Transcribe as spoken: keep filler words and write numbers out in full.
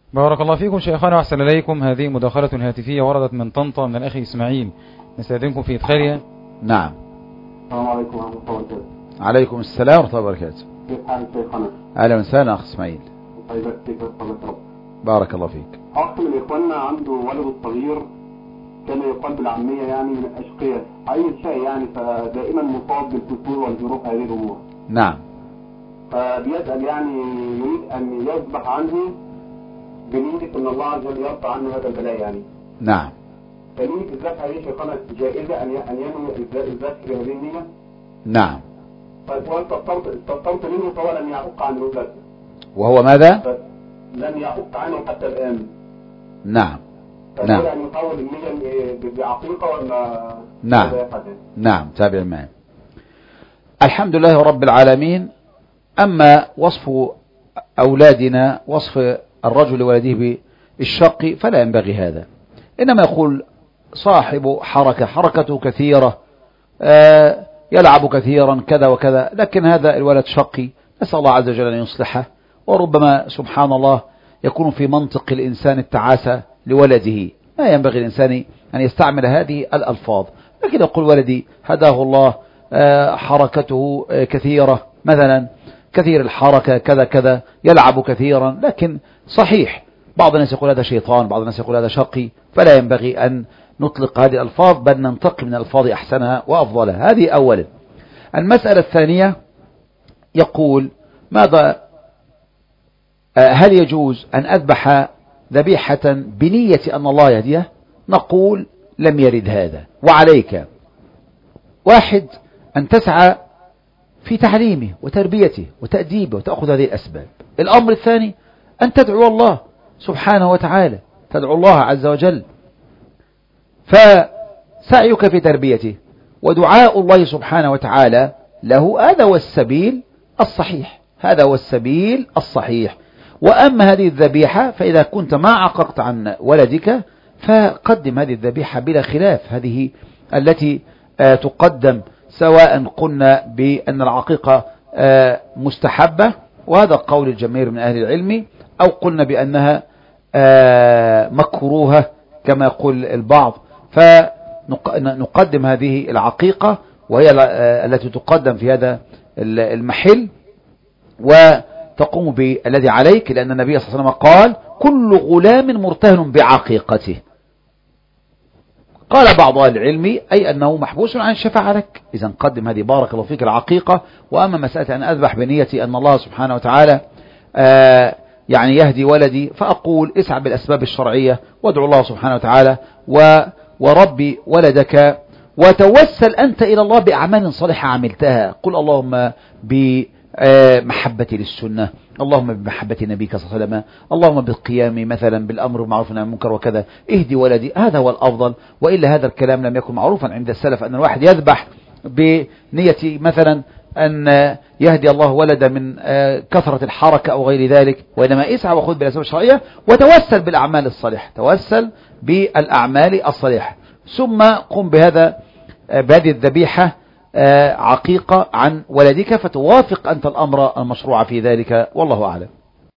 بارك الله فيكم شيخنا وأحسن إليكم. هذه مداخلة هاتفية وردت من طنطا من الأخ إسماعيل، نستأذنكم في إدخالها. نعم. السلام عليكم ورحمة الله وبركاته. عليكم السلام ورحمة الله وبركاته. كيف حالك شيخنا؟ أهلا وسهلا أخ إسماعيل. طيب كيف حالك؟ بارك الله فيك. أخ من إخواننا عنده ولد الصغير كان يقال بالعامية يعني من الأشقياء، أي شيء يعني، فدائما مصاب بالكسور والجروح هذه الأمور. نعم. فبيسأل يعني يريد أن يذبح عنه بنية أن الله عز وجل يرفع عنه هذا البلاء يعني. نعم. فنية الذبح هذه شيخنا جائزة أن أن ينوي الذبح بهذه النية؟ نعم. طيب وأنت استفطرت منه فهو لم يعق عنه ذلك. وهو ماذا؟ لم يعق عنه حتى الآن. نعم. نعم. يعني يحول النية بعقيقة ولا؟ نعم. نعم. تابع معي. الحمد لله رب العالمين. أما وصف أولادنا وصف الرجل ولده بالشق فلا ينبغي هذا، إنما يقول صاحب حركة حركته كثيرة، آه يلعب كثيرا كذا وكذا، لكن هذا الولد شقي، نسأل الله عز وجل أن يصلحه. وربما سبحان الله يكون في منطق الإنسان التعاسة لولده، ما ينبغي الإنسان أن يستعمل هذه الألفاظ، لكن يقول ولدي هداه الله آه حركته آه كثيرة مثلا، كثير الحركة كذا كذا، يلعب كثيرا، لكن صحيح بعض الناس يقول هذا شيطان، بعض الناس يقول هذا شقي، فلا ينبغي أن نطلق هذه الألفاظ، بل ننتقي من الألفاظ أحسنها وأفضلها. هذه أولا. المسألة الثانية يقول ماذا هل يجوز أن أذبح ذبيحة بنية أن الله يهديه؟ نقول لم يرد هذا، وعليك واحد أن تسعى في تعليمه وتربيته وتأديبه وتأخذ هذه الأسباب. الأمر الثاني أن تدعو الله سبحانه وتعالى، تدعو الله عز وجل، فسعيك في تربيته ودعاء الله سبحانه وتعالى له، هذا هو السبيل الصحيح، هذا هو السبيل الصحيح. وأما هذه الذبيحة فإذا كنت ما عققت عن ولدك فقدم هذه الذبيحة بلا خلاف، هذه التي آه تقدم، سواء قلنا بأن العقيقة آه مستحبة وهذا قول الجماهير من أهل العلم، أو قلنا بأنها آه مكروهة كما يقول البعض، فنقدم هذه العقيقة وهي التي تقدم في هذا المحل، وتقوم بالذي عليك، لأن النبي صلى الله عليه وسلم قال كل غلام مرتهن بعقيقته. قال بعض أهل العلم أي أنه محبوس عن الشفاعة لك، إذا قدم هذه بارك الله فيك العقيقة. وأما مسألة أن أذبح بنية أن الله سبحانه وتعالى آه يعني يهدي ولدي، فأقول اسعى بالأسباب الشرعية وادعو الله سبحانه وتعالى و وربي ولدك، وتوسل أنت إلى الله بأعمال صالحة عملتها. قل اللهم بمحبتي للسنة، اللهم بمحبة نبيك صلى الله عليه وسلم، اللهم بالقيام مثلا بالأمر بالمعروف والنهي عن المنكر وكذا، اهدي ولدي، هذا هو الأفضل. وإلا هذا الكلام لم يكن معروفا عند السلف، أن الواحد يذبح بنية مثلا أن يهدي الله ولد من كثرة الحركة أو غير ذلك، وإنما اسعى وخذ بالأسباب الشرعية وتوسل بالأعمال الصالحة، توسل بالأعمال الصالحة، ثم قم بهذا بهذه الذبيحة عقيقة عن ولدك، فتوافق أنت الأمر المشروع في ذلك، والله أعلم.